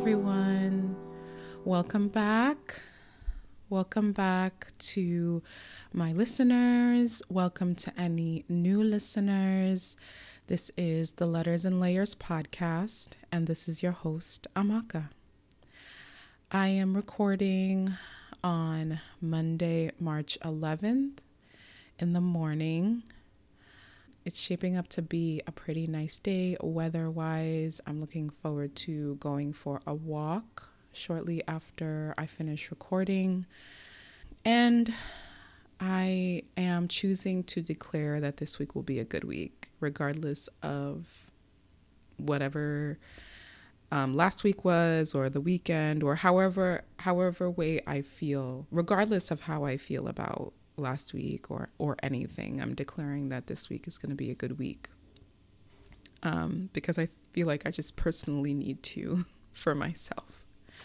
everyone. Welcome back. Welcome back to my listeners. Welcome to any new listeners. This is the Letters and Layers podcast, and this is your host, Amaka. I am recording on Monday, March 11th in the morning. It's shaping up to be a pretty nice day weather-wise. I'm looking forward to going for a walk shortly after I finish recording. And I am choosing to declare that this week will be a good week, regardless of whatever last week was, or the weekend, or however way I feel, regardless of how I feel about last week or anything. I'm declaring that this week is going to be a good week because I feel like I just personally need to for myself.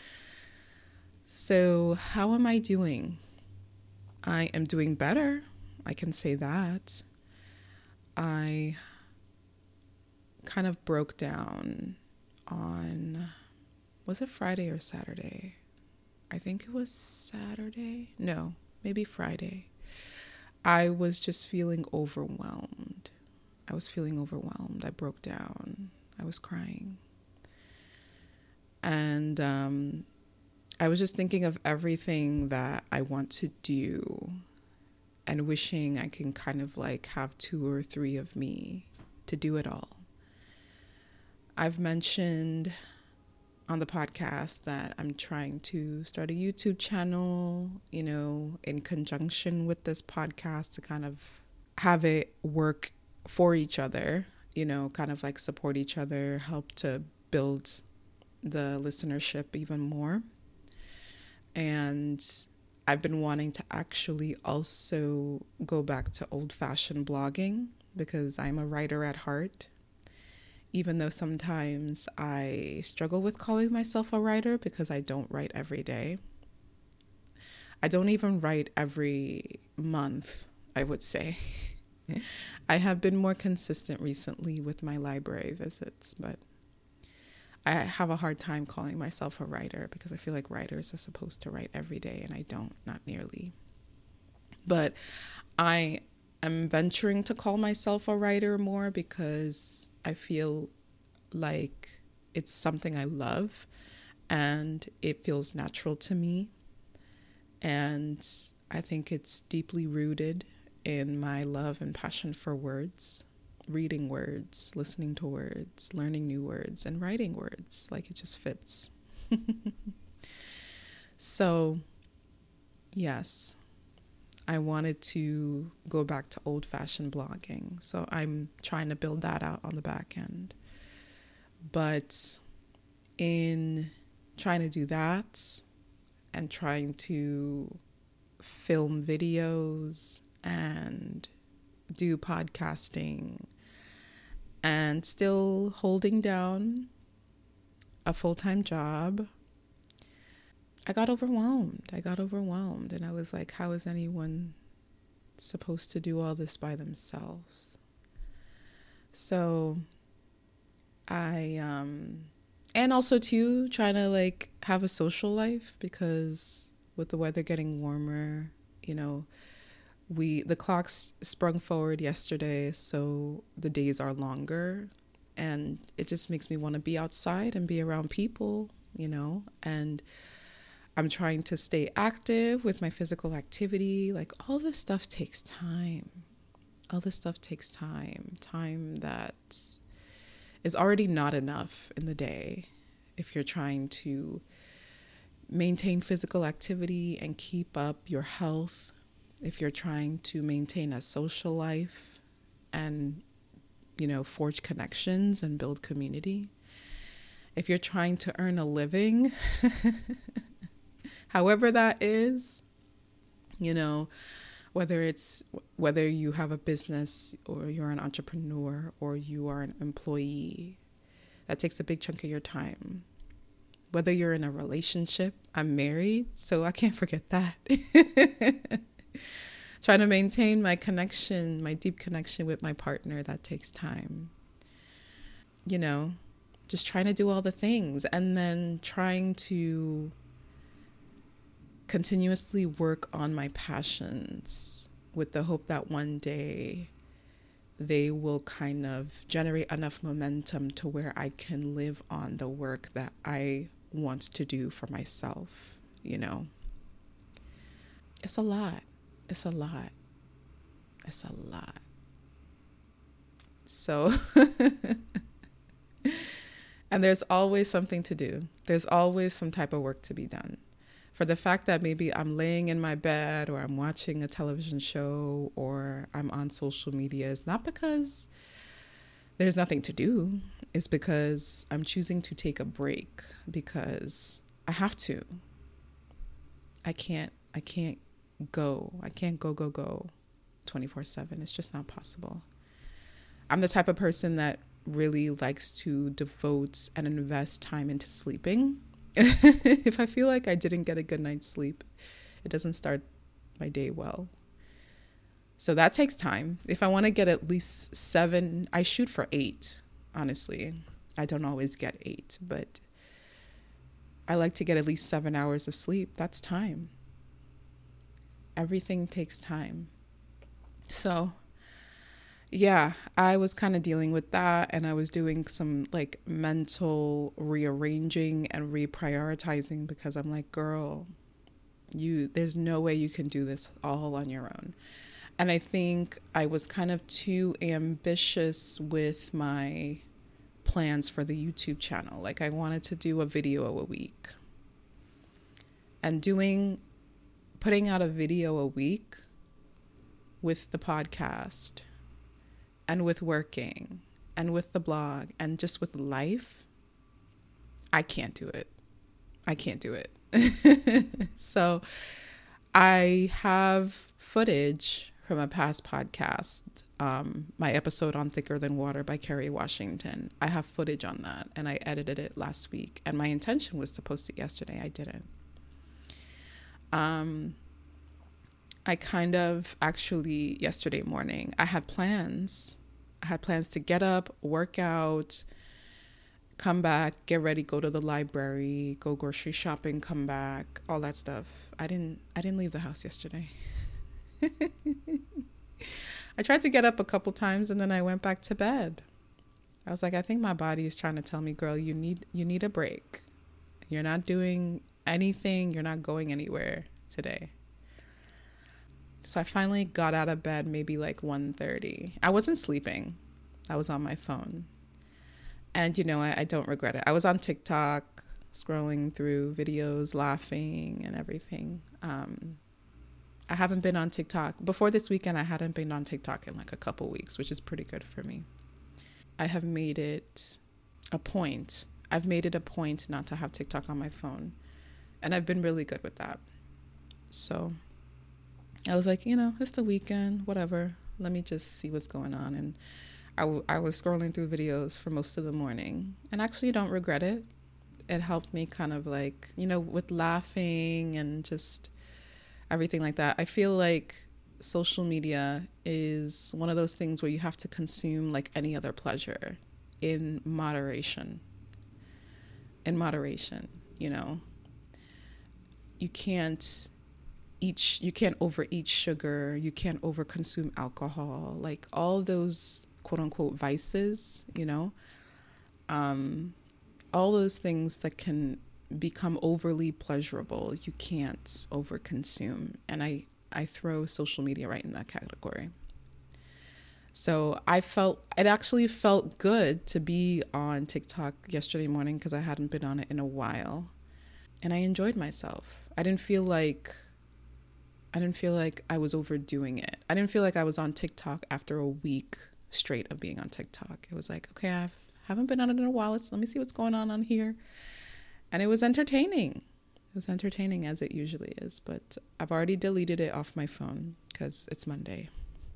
So how am I doing? I am doing better. I can say that. I kind of broke down on, was it Friday or Saturday? I think it was Saturday. No, maybe Friday. I was just feeling overwhelmed. I broke down. I was crying. And I was just thinking of everything that I want to do and wishing I can kind of like have 2 or 3 of me to do it all. I've mentioned on the podcast that I'm trying to start a YouTube channel, in conjunction with this podcast to kind of have it work for each other, kind of like support each other, help to build the listenership even more. And I've been wanting to actually also go back to old-fashioned blogging because I'm a writer at heart. Even though sometimes I struggle with calling myself a writer because I don't write every day. I don't even write every month, I would say. I have been more consistent recently with my library visits, but I have a hard time calling myself a writer because I feel like writers are supposed to write every day and I don't, not nearly. But I am venturing to call myself a writer more because I feel like it's something I love and it feels natural to me. And I think it's deeply rooted in my love and passion for words, reading words, listening to words, learning new words, and writing words. Like it just fits. So, yes. I wanted to go back to old-fashioned blogging. So I'm trying to build that out on the back end. But in trying to do that and trying to film videos and do podcasting and still holding down a full-time job, I got overwhelmed and I was like, how is anyone supposed to do all this by themselves? So I, and also too, trying to like have a social life because with the weather getting warmer, the clocks sprung forward yesterday, so the days are longer and it just makes me want to be outside and be around people, and I'm trying to stay active with my physical activity. Like all this stuff takes time. Time that is already not enough in the day if you're trying to maintain physical activity and keep up your health, if you're trying to maintain a social life and, forge connections and build community. If you're trying to earn a living, however that is, whether you have a business or you're an entrepreneur or you are an employee, that takes a big chunk of your time. Whether you're in a relationship, I'm married, so I can't forget that. Trying to maintain my deep connection with my partner, that takes time. just trying to do all the things and then trying to continuously work on my passions with the hope that one day they will kind of generate enough momentum to where I can live on the work that I want to do for myself, you know. It's a lot. It's a lot. It's a lot. So, and there's always something to do. There's always some type of work to be done. For the fact that maybe I'm laying in my bed or I'm watching a television show or I'm on social media is not because there's nothing to do. It's because I'm choosing to take a break because I have to. I can't go 24/7. It's just not possible. I'm the type of person that really likes to devote and invest time into sleeping. If I feel like I didn't get a good night's sleep, it doesn't start my day well. So that takes time. If I want to get at least 7, I shoot for 8, honestly. I don't always get 8, but I like to get at least 7 hours of sleep. That's time. Everything takes time. So yeah, I was kind of dealing with that, and I was doing some like mental rearranging and reprioritizing because I'm like, girl, there's no way you can do this all on your own. And I think I was kind of too ambitious with my plans for the YouTube channel. Like I wanted to do a video a week. And putting out a video a week with the podcast and with working and with the blog and just with life, I can't do it. I can't do it. So I have footage from a past podcast, my episode on Thicker Than Water by Kerry Washington. I have footage on that and I edited it last week. And my intention was to post it yesterday. I didn't. I kind of actually yesterday morning, I had plans. I had plans to get up, work out, come back, get ready, go to the library, go grocery shopping, come back, all that stuff. I didn't leave the house yesterday. I tried to get up a couple times and then I went back to bed. I was like, I think my body is trying to tell me, girl, you need a break. You're not doing anything. You're not going anywhere today. So I finally got out of bed maybe like 1:30. I wasn't sleeping. I was on my phone. And, you know, I don't regret it. I was on TikTok, scrolling through videos, laughing and everything. I haven't been on TikTok. Before this weekend, I hadn't been on TikTok in like a couple weeks, which is pretty good for me. I have made it a point. I've made it a point not to have TikTok on my phone. And I've been really good with that. So I was like, you know, it's the weekend, whatever. Let me just see what's going on. And I was scrolling through videos for most of the morning and actually don't regret it. It helped me kind of like, you know, with laughing and just everything like that. I feel like social media is one of those things where you have to consume like any other pleasure in moderation. In moderation, you know. You can't overeat sugar, you can't overconsume alcohol, like all those quote unquote vices, you know, all those things that can become overly pleasurable, you can't overconsume. And I throw social media right in that category. So it actually felt good to be on TikTok yesterday morning because I hadn't been on it in a while. And I enjoyed myself. I didn't feel like I was overdoing it. I didn't feel like I was on TikTok after a week straight of being on TikTok. It was like, okay, I haven't been on it in a while. Let me see what's going on here. And it was entertaining. It was entertaining as it usually is. But I've already deleted it off my phone because it's Monday.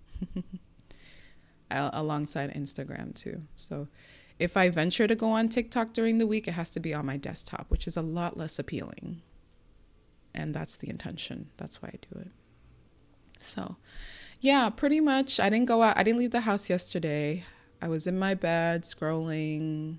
Alongside Instagram too. So if I venture to go on TikTok during the week, it has to be on my desktop, which is a lot less appealing. And that's the intention. That's why I do it. So yeah, pretty much I didn't go out. I didn't leave the house yesterday. I was in my bed scrolling,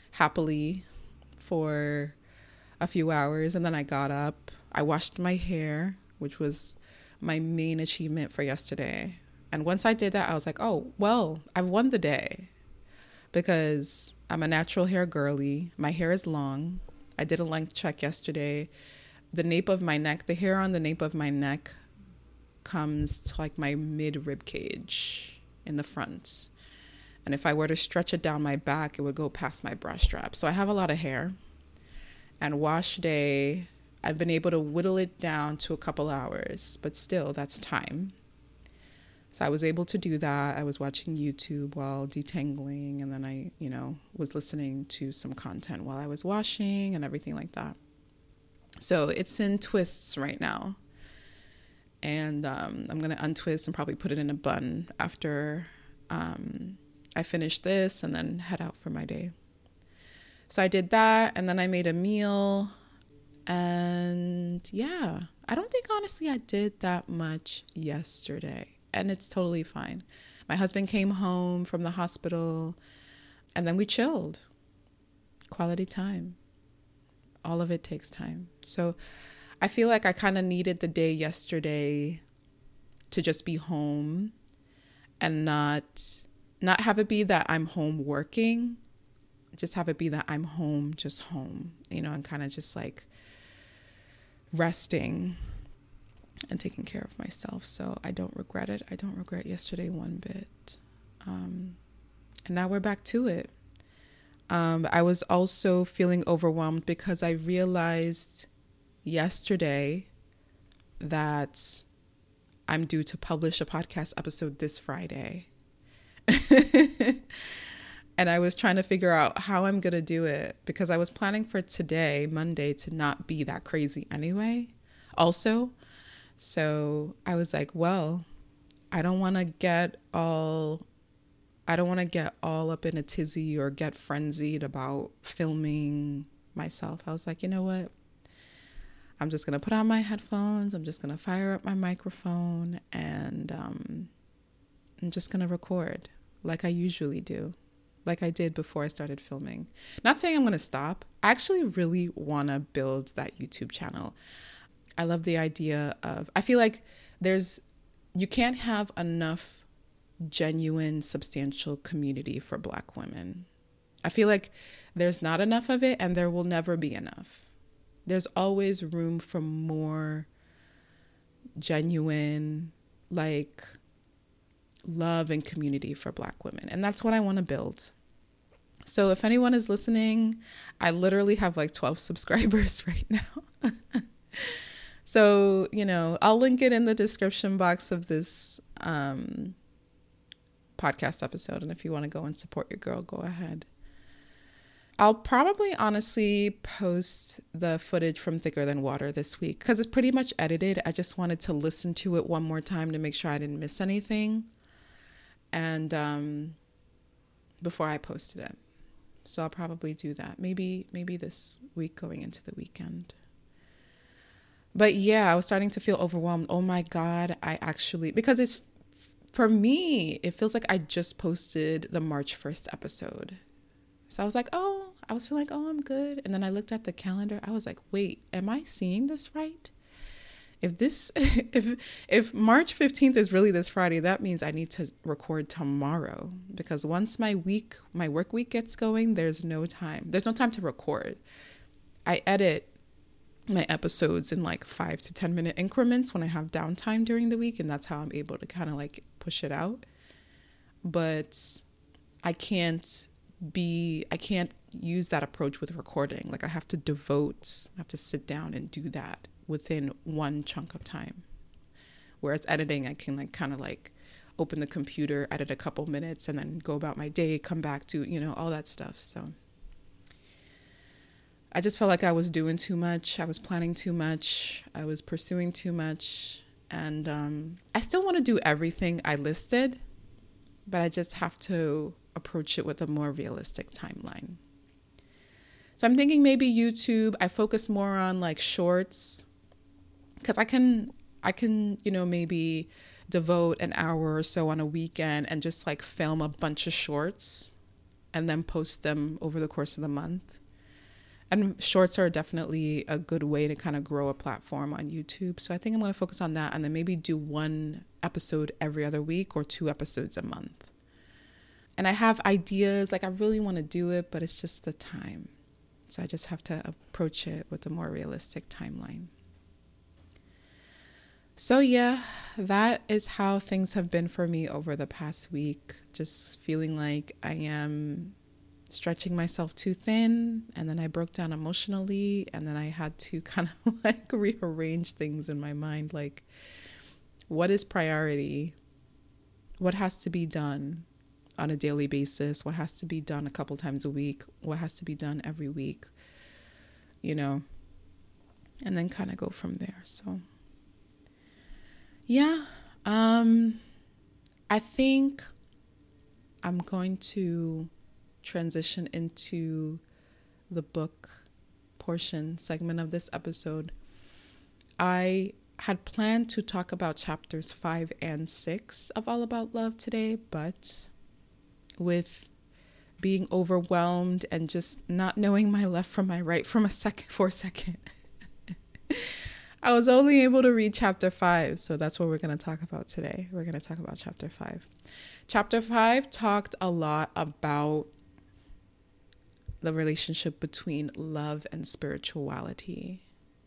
happily for a few hours, and then I got up. I washed my hair, which was my main achievement for yesterday. And once I did that, I was like, oh, well, I've won the day, because I'm a natural hair girly. My hair is long. I did a length check yesterday. The nape of my neck, the hair on the nape of my neck comes to like my mid rib cage in the front. And if I were to stretch it down my back, it would go past my bra strap. So I have a lot of hair. And wash day, I've been able to whittle it down to a couple hours, but still, that's time. So I was able to do that. I was watching YouTube while detangling, and then I, was listening to some content while I was washing and everything like that. So it's in twists right now. And I'm going to untwist and probably put it in a bun after I finish this and then head out for my day. So I did that, and then I made a meal, and yeah, I don't think honestly I did that much yesterday, and it's totally fine. My husband came home from the hospital, and then we chilled. Quality time. All of it takes time. So I feel like I kind of needed the day yesterday to just be home and not have it be that I'm home working. Just have it be that I'm home, just home, and kind of just like resting and taking care of myself. So I don't regret it. I don't regret yesterday one bit. And now we're back to it. I was also feeling overwhelmed because I realized yesterday that I'm due to publish a podcast episode this Friday. And I was trying to figure out how I'm going to do it, because I was planning for today, Monday, to not be that crazy anyway. Also, so I was like, well, I don't want to get all up in a tizzy or get frenzied about filming myself. I was like, you know what? I'm just going to put on my headphones. I'm just going to fire up my microphone, and I'm just going to record like I usually do. Like I did before I started filming. Not saying I'm going to stop. I actually really want to build that YouTube channel. I love the idea of, I feel like you can't have enough genuine, substantial community for Black women. I feel like there's not enough of it, and there will never be enough. There's always room for more genuine, like, love and community for Black women. And that's what I want to build. So if anyone is listening, I literally have like 12 subscribers right now. So, I'll link it in the description box of this podcast episode. And if you want to go and support your girl, go ahead. I'll probably honestly post the footage from Thicker Than Water this week because it's pretty much edited. I just wanted to listen to it one more time to make sure I didn't miss anything. And before I posted it. So I'll probably do that. Maybe this week going into the weekend. But yeah, I was starting to feel overwhelmed. Oh my God, because for me, it feels like I just posted the March 1st episode. So I was like, I'm good. And then I looked at the calendar. I was like, wait, am I seeing this right? If March 15th is really this Friday, that means I need to record tomorrow, because once my work week gets going, there's no time to record. I edit my episodes in like 5 to 10 minute increments when I have downtime during the week, and that's how I'm able to kind of like push it out. But I can't use that approach with recording. Like I have to sit down and do that within one chunk of time. Whereas editing, I can like kind of like open the computer, edit a couple minutes, and then go about my day, come back to, all that stuff. So I just felt like I was doing too much. I was planning too much. I was pursuing too much. And I still want to do everything I listed, but I just have to approach it with a more realistic timeline. So I'm thinking maybe YouTube, I focus more on like shorts, because I can, maybe devote an hour or so on a weekend and just like film a bunch of shorts and then post them over the course of the month. And shorts are definitely a good way to kind of grow a platform on YouTube. So I think I'm going to focus on that, and then maybe do 1 episode every other week or 2 episodes a month. And I have ideas, like I really want to do it, but it's just the time. So I just have to approach it with a more realistic timeline. So yeah, that is how things have been for me over the past week. Just feeling like I am stretching myself too thin, and then I broke down emotionally, and then I had to kind of like rearrange things in my mind, like what is priority, what has to be done on a daily basis, what has to be done a couple times a week, what has to be done every week, and then kind of go from there. So yeah, I think I'm going to transition into the book segment of this episode. I had planned to talk about chapters 5 and 6 of All About Love today, but with being overwhelmed and just not knowing my left from my right for a second, I was only able to read chapter 5. So that's what we're going to talk about today. We're going to talk about chapter 5. Chapter 5 talked a lot about the relationship between love and spirituality.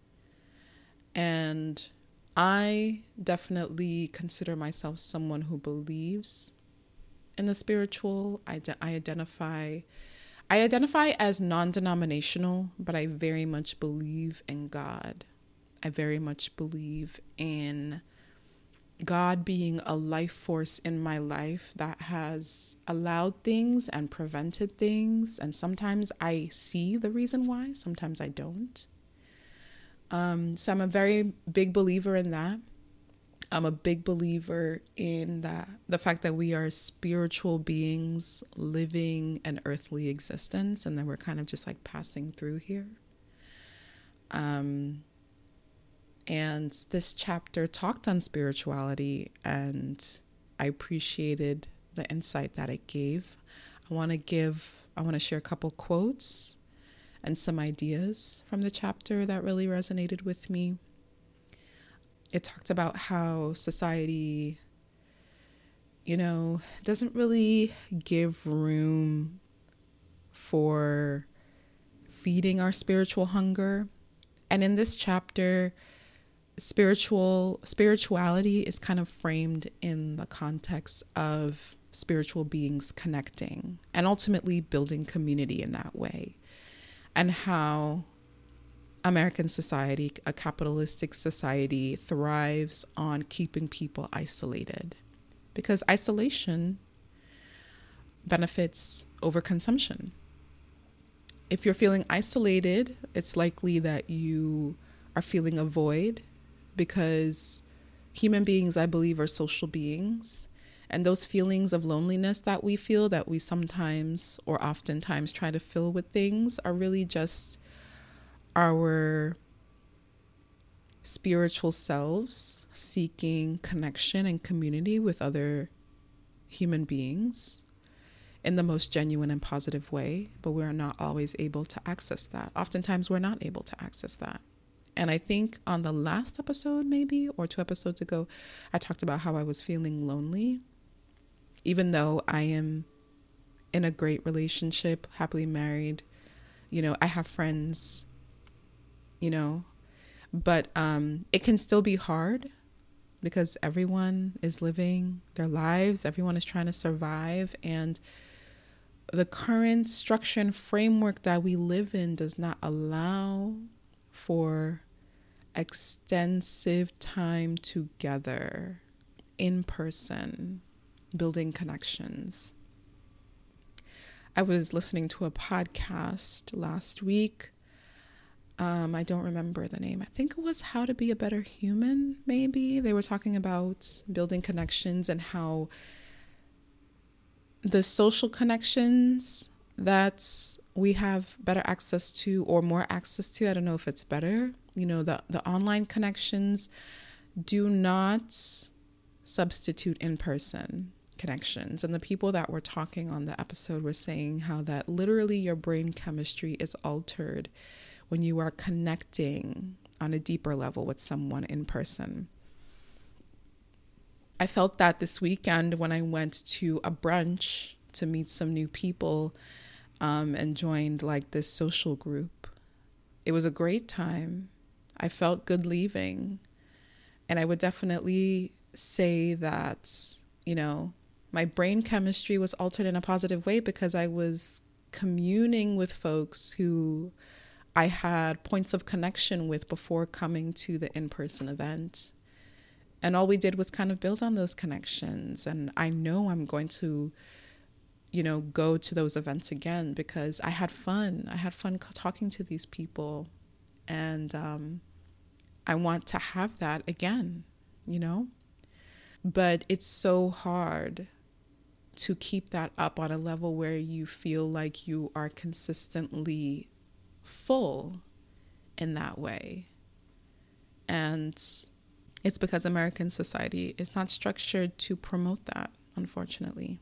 And I definitely consider myself someone who believes in the spiritual. I identify as non-denominational, but I very much believe in God. I very much believe in God being a life force in my life that has allowed things and prevented things. And sometimes I see the reason why, sometimes I don't. So I'm a very big believer in that. I'm a big believer in the fact that we are spiritual beings living an earthly existence, and that we're kind of just like passing through here. And this chapter talked on spirituality, and I appreciated the insight that it gave. I want to share a couple quotes and some ideas from the chapter that really resonated with me. It talked about how society, doesn't really give room for feeding our spiritual hunger. And in this chapter, spirituality is kind of framed in the context of spiritual beings connecting and ultimately building community in that way. And how American society, a capitalistic society, thrives on keeping people isolated, because isolation benefits overconsumption. If you're feeling isolated, it's likely that you are feeling a void, because human beings, I believe, are social beings. And those feelings of loneliness that we feel, that we sometimes or oftentimes try to fill with things, are really just our spiritual selves seeking connection and community with other human beings in the most genuine and positive way. But we're not always able to access that. Oftentimes we're not able to access that. And I think on the last episode, maybe, or 2 episodes ago, I talked about how I was feeling lonely. Even though I am in a great relationship, happily married, I have friends, but it can still be hard, because everyone is living their lives. Everyone is trying to survive. And the current structure and framework that we live in does not allow for extensive time together in person, building connections. I was listening to a podcast last week. I don't remember the name. I think it was How to Be a Better Human, maybe. They were talking about building connections and how the social connections that we have better access to, or more access to, I don't know if it's better, the online connections do not substitute in person connections. And the people that were talking on the episode were saying how that literally your brain chemistry is altered when you are connecting on a deeper level with someone in person. I felt that this weekend when I went to a brunch to meet some new people and joined like this social group. It was a great time. I felt good leaving. And I would definitely say that, you know, my brain chemistry was altered in a positive way because I was communing with folks who I had points of connection with before coming to the in-person event. And all we did was kind of build on those connections. And I know I'm going to, you know, go to those events again because I had fun. I had fun talking to these people. And I want to have that again, you know? But it's so hard to keep that up on a level where you feel like you are consistently full in that way. And it's because American society is not structured to promote that, unfortunately.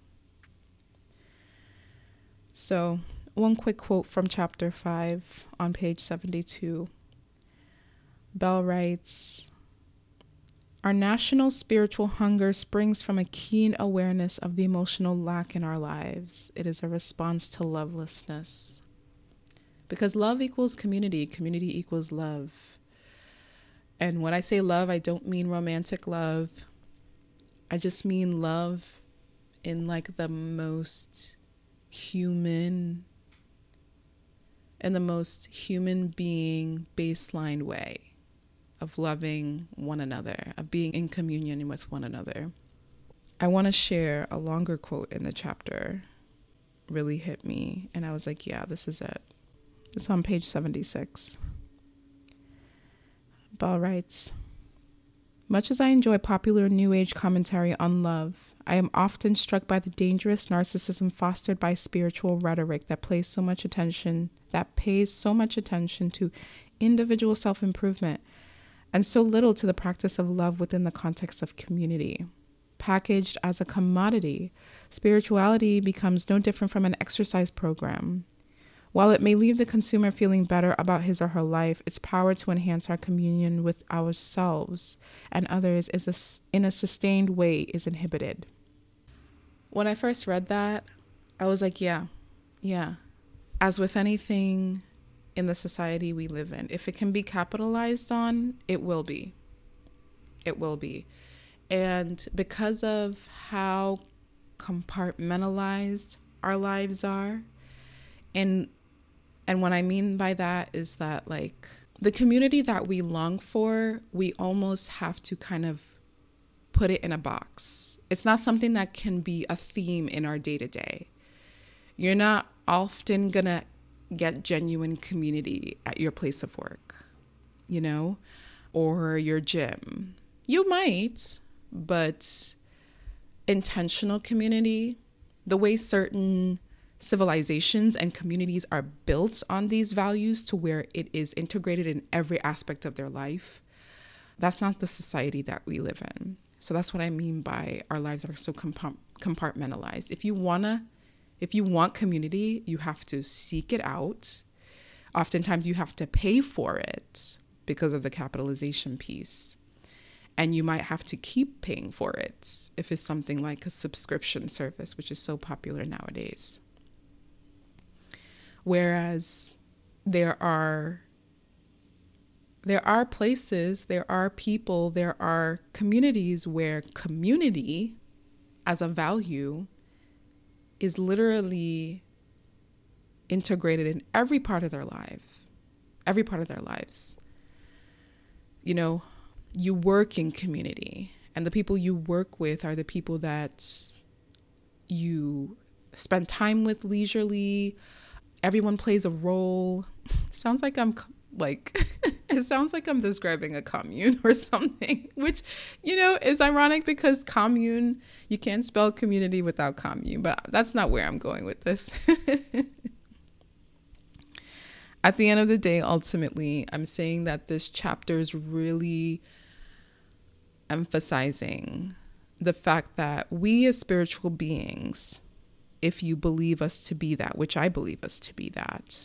So, one quick quote from chapter 5 on page 72. Bell writes, "Our national spiritual hunger springs from a keen awareness of the emotional lack in our lives. It is a response to lovelessness. Because love equals community, community equals love. And when I say love, I don't mean romantic love. I just mean love in like the most human and the most human being baseline way of loving one another, of being in communion with one another." I want to share a longer quote in the chapter. Really hit me. And I was like, yeah, this is it. It's on page 76. Bell writes, "Much as I enjoy popular New Age commentary on love, I am often struck by the dangerous narcissism fostered by spiritual rhetoric that pays so much attention to individual self-improvement and so little to the practice of love within the context of community. Packaged as a commodity, spirituality becomes no different from an exercise program. While it may leave the consumer feeling better about his or her life, its power to enhance our communion with ourselves and others in a sustained way is inhibited." When I first read that, I was like, yeah. As with anything in the society we live in, if it can be capitalized on, it will be. It will be. And because of how compartmentalized our lives are, and what I mean by that is that like the community that we long for, we almost have to kind of put it in a box. It's not something that can be a theme in our day-to-day. You're not often gonna get genuine community at your place of work, you know, or your gym. You might, but intentional community, the way certain civilizations and communities are built on these values to where it is integrated in every aspect of their life, that's not the society that we live in. So that's what I mean by our lives are so compartmentalized. If you want community, you have to seek it out. Oftentimes you have to pay for it because of the capitalization piece. And you might have to keep paying for it if it's something like a subscription service, which is so popular nowadays. Whereas there are places, there are people, there are communities where community as a value is literally integrated in every part of their lives. You know, you work in community, and the people you work with are the people that you spend time with leisurely. Everyone plays a role. Sounds like it sounds like I'm describing a commune or something, which, you know, is ironic because commune, you can't spell community without commune, but that's not where I'm going with this. At the end of the day, ultimately, I'm saying that this chapter is really emphasizing the fact that we as spiritual beings, if you believe us to be that, which I believe us to be that,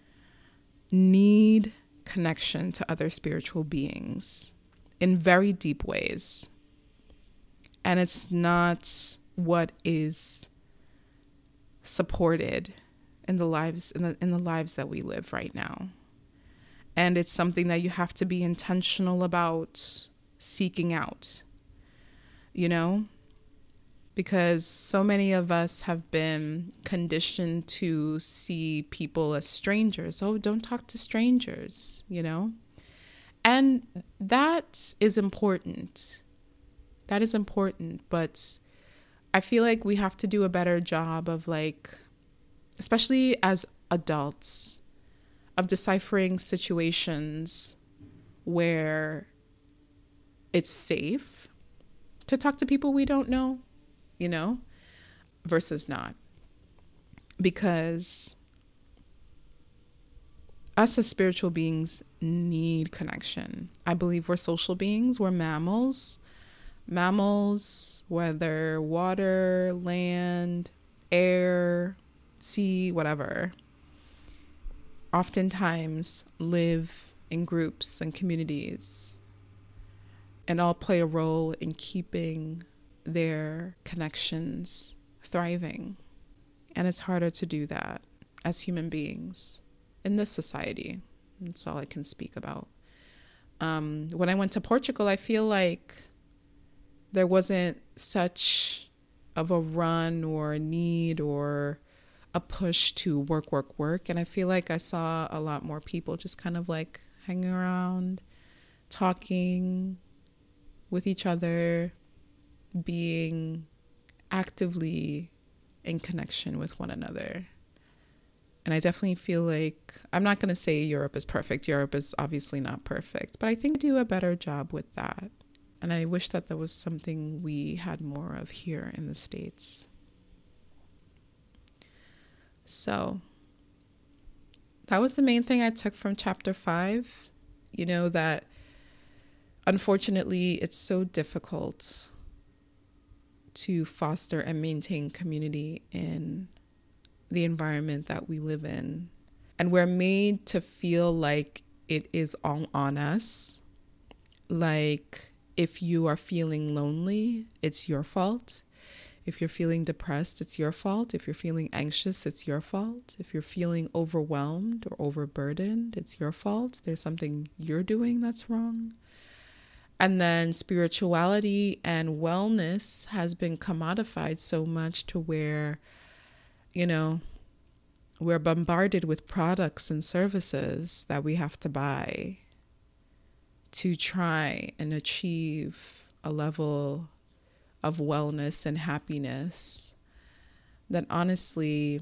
need connection to other spiritual beings in very deep ways. And it's not what is supported in the lives that we live right now. And it's something that you have to be intentional about seeking out, you know? Because so many of us have been conditioned to see people as strangers. Oh, don't talk to strangers, you know? And that is important. That is important. But I feel like we have to do a better job of, like, especially as adults, of deciphering situations where it's safe to talk to people we don't know, you know, versus not. Because us as spiritual beings need connection. I believe we're social beings. We're mammals. Mammals, whether water, land, air, sea, whatever, oftentimes live in groups and communities, and all play a role in keeping their connections thriving. And it's harder to do that as human beings in this society. That's all I can speak about. When I went to Portugal, I feel like there wasn't such of a run or a need or a push to work. And I feel like I saw a lot more people just kind of like hanging around, talking with each other, being actively in connection with one another. And I definitely feel like, I'm not going to say Europe is perfect. Europe is obviously not perfect, but I think we do a better job with that. And I wish that was something we had more of here in the States. So that was the main thing I took from chapter 5. You know, that unfortunately it's so difficult to foster and maintain community in the environment that we live in. And we're made to feel like it is all on us. Like, if you are feeling lonely, it's your fault. If you're feeling depressed, it's your fault. If you're feeling anxious, it's your fault. If you're feeling overwhelmed or overburdened, it's your fault. There's something you're doing that's wrong. And then spirituality and wellness has been commodified so much to where, you know, we're bombarded with products and services that we have to buy to try and achieve a level of wellness and happiness that honestly,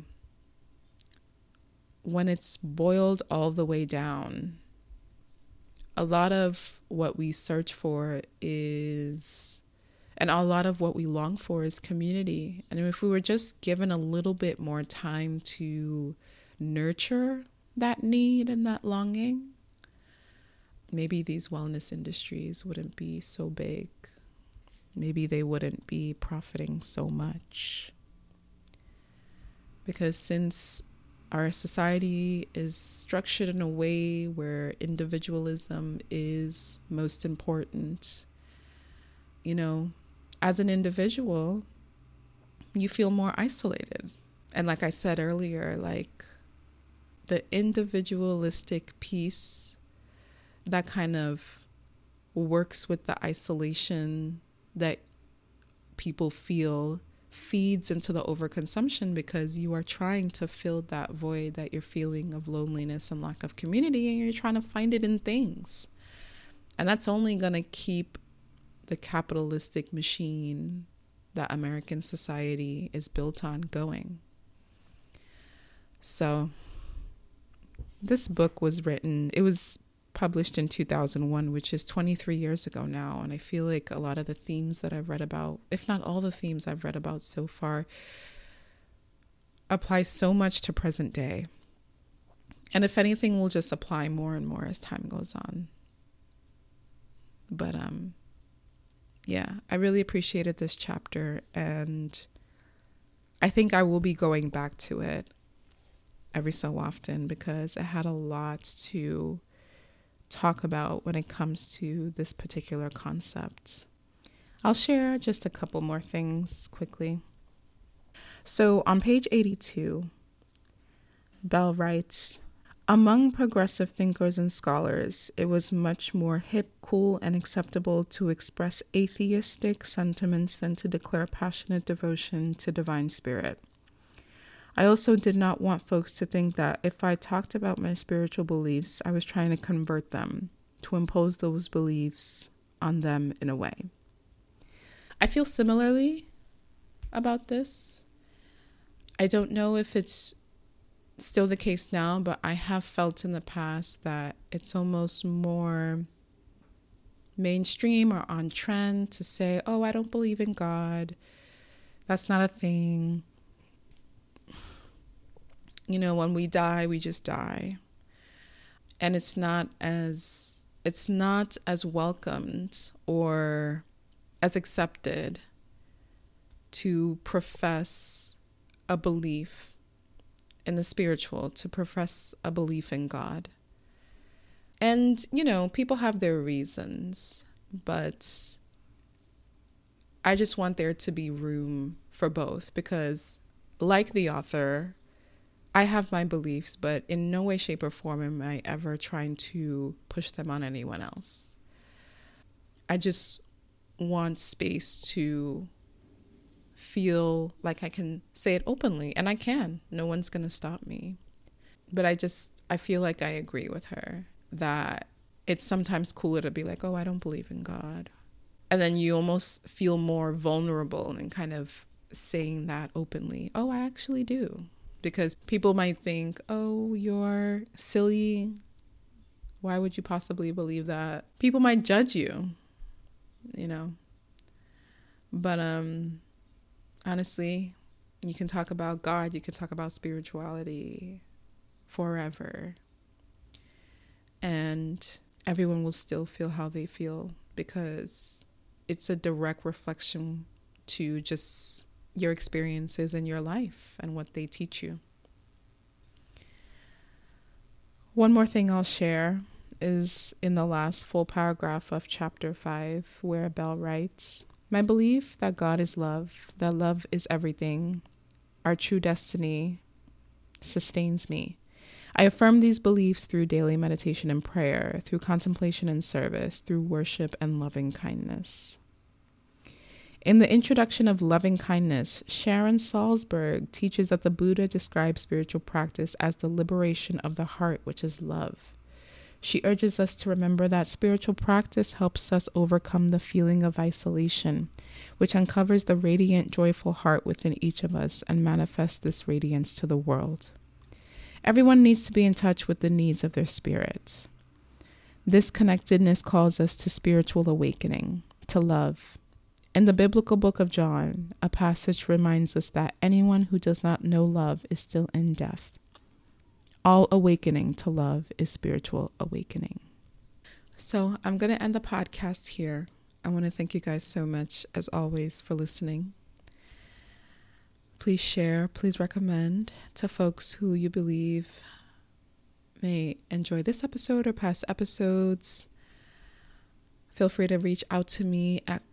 when it's boiled all the way down, a lot of what we search for is, and a lot of what we long for is community. And if we were just given a little bit more time to nurture that need and that longing, maybe these wellness industries wouldn't be so big. Maybe they wouldn't be profiting so much. Because since our society is structured in a way where individualism is most important, you know, as an individual, you feel more isolated. And like I said earlier, like the individualistic piece that kind of works with the isolation that people feel feeds into the overconsumption, because you are trying to fill that void that you're feeling of loneliness and lack of community, and you're trying to find it in things. And that's only going to keep the capitalistic machine that American society is built on going. So this book was written, it was published in 2001, which is 23 years ago now. And I feel like a lot of the themes that I've read about, if not all the themes I've read about so far, apply so much to present day. And if anything, will just apply more and more as time goes on. But, yeah, I really appreciated this chapter, and I think I will be going back to it every so often because it had a lot to talk about when it comes to this particular concept. I'll share just a couple more things quickly. So on page 82, Bell writes, among progressive thinkers and scholars, it was much more hip, cool, and acceptable to express atheistic sentiments than to declare passionate devotion to divine spirit. I also did not want folks to think that if I talked about my spiritual beliefs, I was trying to convert them, to impose those beliefs on them in a way. I feel similarly about this. I don't know if it's still the case now, but I have felt in the past that it's almost more mainstream or on trend to say, oh, I don't believe in God. That's not a thing. You know, when we die, we just die. And it's not as welcomed or as accepted to profess a belief in the spiritual, to profess a belief in God. And, you know, people have their reasons, but I just want there to be room for both because, like the author, I have my beliefs, but in no way, shape, or form am I ever trying to push them on anyone else. I just want space to feel like I can say it openly, and I can. No one's going to stop me. But I feel like I agree with her that it's sometimes cooler to be like, oh, I don't believe in God. And then you almost feel more vulnerable in kind of saying that openly. Oh, I actually do. Because people might think, oh, you're silly. Why would you possibly believe that? People might judge you, you know. But honestly, you can talk about God, you can talk about spirituality forever. And everyone will still feel how they feel because it's a direct reflection to just your experiences in your life and what they teach you. One more thing I'll share is in the last full paragraph of chapter 5, where Bell writes, my belief that God is love, that love is everything, our true destiny, sustains me. I affirm these beliefs through daily meditation and prayer, through contemplation and service, through worship and loving kindness. In the introduction of Loving Kindness, Sharon Salzberg teaches that the Buddha describes spiritual practice as the liberation of the heart, which is love. She urges us to remember that spiritual practice helps us overcome the feeling of isolation, which uncovers the radiant, joyful heart within each of us and manifests this radiance to the world. Everyone needs to be in touch with the needs of their spirit. This connectedness calls us to spiritual awakening, to love. In the biblical book of John, a passage reminds us that anyone who does not know love is still in death. All awakening to love is spiritual awakening. So I'm going to end the podcast here. I want to thank you guys so much, as always, for listening. Please share, please recommend to folks who you believe may enjoy this episode or past episodes. Feel free to reach out to me at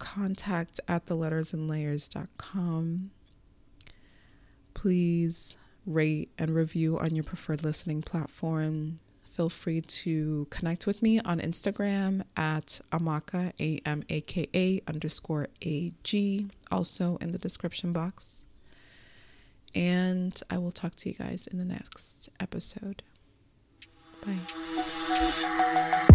contact@thelettersandlayers.com. Please rate and review on your preferred listening platform. Feel free to connect with me on Instagram at Amaka, AMAKA_AG, also in the description box. And I will talk to you guys in the next episode. Bye.